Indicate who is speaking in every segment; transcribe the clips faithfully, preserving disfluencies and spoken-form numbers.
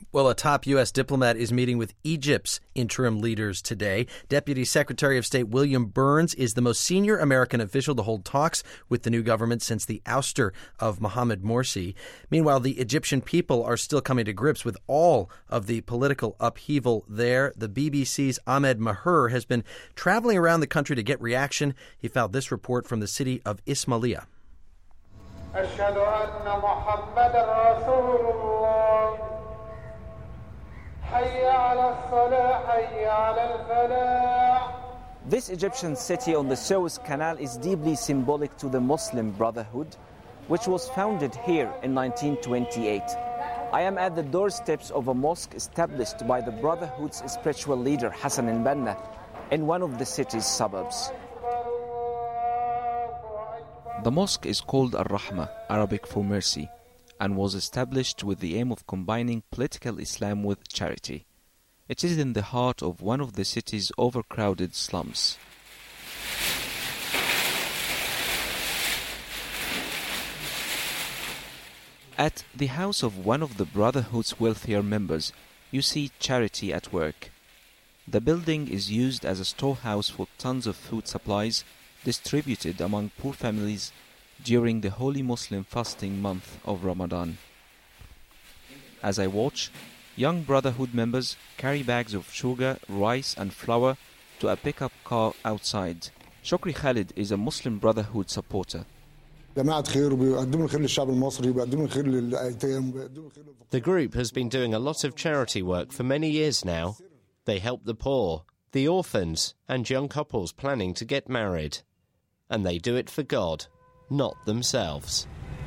Speaker 1: Well, a top U S diplomat is meeting with Egypt's interim leaders today. Deputy Secretary of State William Burns is the most senior American official to hold talks with the new government since the ouster of Mohamed Morsi. Meanwhile, the Egyptian people are still coming to grips with all of the political upheaval there. The B B C's Ahmed Maher has been traveling around the country to get reaction. He found this report from the city of Ismailia.
Speaker 2: أشهد أن محمدًا رسول الله.
Speaker 3: This Egyptian city on the Suez Canal is deeply symbolic to the Muslim Brotherhood, which was founded here in nineteen twenty-eight. I am at the doorsteps of a mosque established by the Brotherhood's spiritual leader Hassan al-Banna in one of the city's suburbs. The mosque is called Al-Rahma, Arabic for mercy, and was established with the aim of combining political Islam with charity. It is in the heart of one of the city's overcrowded slums. At the house of one of the Brotherhood's wealthier members, you see charity at work. The building is used as a storehouse for tons of food supplies distributed among poor families during the holy Muslim fasting month of Ramadan. As I watch, young Brotherhood members carry bags of sugar, rice and flour to a pickup car outside. Shokri Khalid is a Muslim Brotherhood supporter.
Speaker 4: The
Speaker 5: group has been doing a lot of charity work for many years now. They help the poor, the orphans and young couples planning to get married. And they do it for God, not themselves.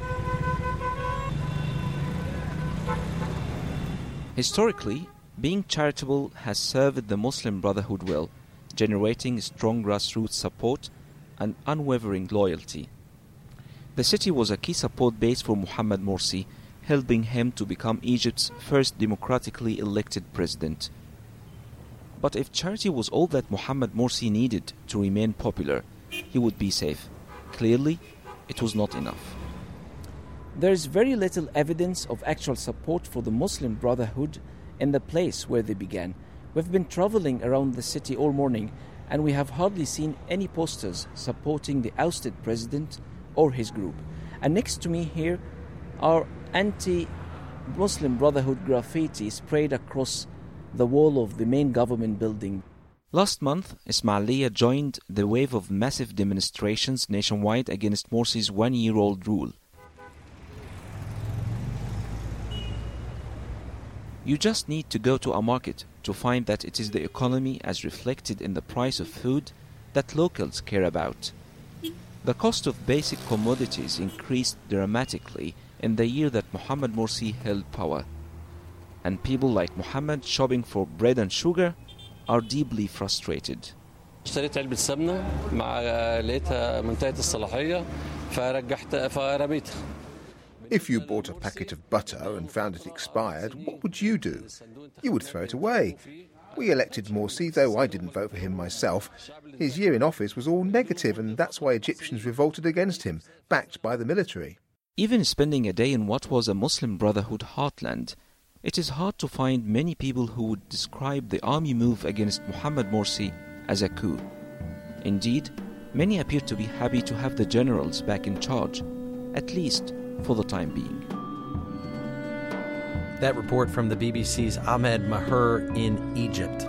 Speaker 3: Historically, being charitable has served the Muslim Brotherhood well, generating strong grassroots support and unwavering loyalty. The city was a key support base for Mohamed Morsi, helping him to become Egypt's first democratically elected president. But if charity was all that Mohamed Morsi needed to remain popular, he would be safe. Clearly, it was not enough. There is very little evidence of actual support for the Muslim Brotherhood in the place where they began. We've been traveling around the city all morning, and we have hardly seen any posters supporting the ousted president or his group. And next to me here are anti-Muslim Brotherhood graffiti sprayed across the wall of the main government building. Last month, Ismailia joined the wave of massive demonstrations nationwide against Morsi's one-year-old rule. You just need to go to a market to find that it is the economy as reflected in the price of food that locals care about. The cost of basic commodities increased dramatically in the year that Mohamed Morsi held power. And people like Mohamed shopping for bread and sugar are deeply frustrated.
Speaker 6: اشتريت علبة سمنة مع لقيتها منتهية الصلاحية فرجحت فرميتها.
Speaker 7: If you bought a packet of butter and found it expired, what would you do? You would throw it away. We elected Morsi, though I didn't vote for him myself. His year in office was all negative, and that's why Egyptians revolted against him, backed by the military.
Speaker 3: Even spending a day in what was a Muslim Brotherhood heartland, it is hard to find many people who would describe the army move against Mohamed Morsi as a coup. Indeed, many appear to be happy to have the generals back in charge, at least for the time being.
Speaker 1: That report from the B B C's Ahmed Maher in Egypt.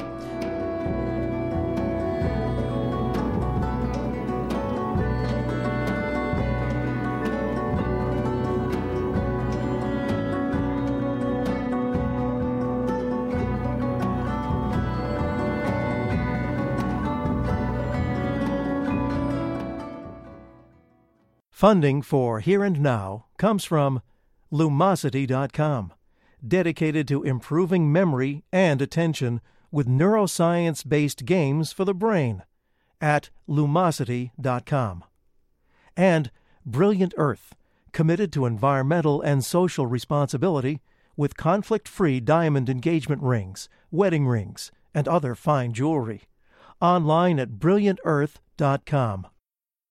Speaker 8: Funding for Here and Now comes from Lumosity dot com, dedicated to improving memory and attention with neuroscience-based games for the brain, at Lumosity dot com. And Brilliant Earth, committed to environmental and social responsibility with conflict-free diamond engagement rings, wedding rings, and other fine jewelry. Online at Brilliant Earth dot com.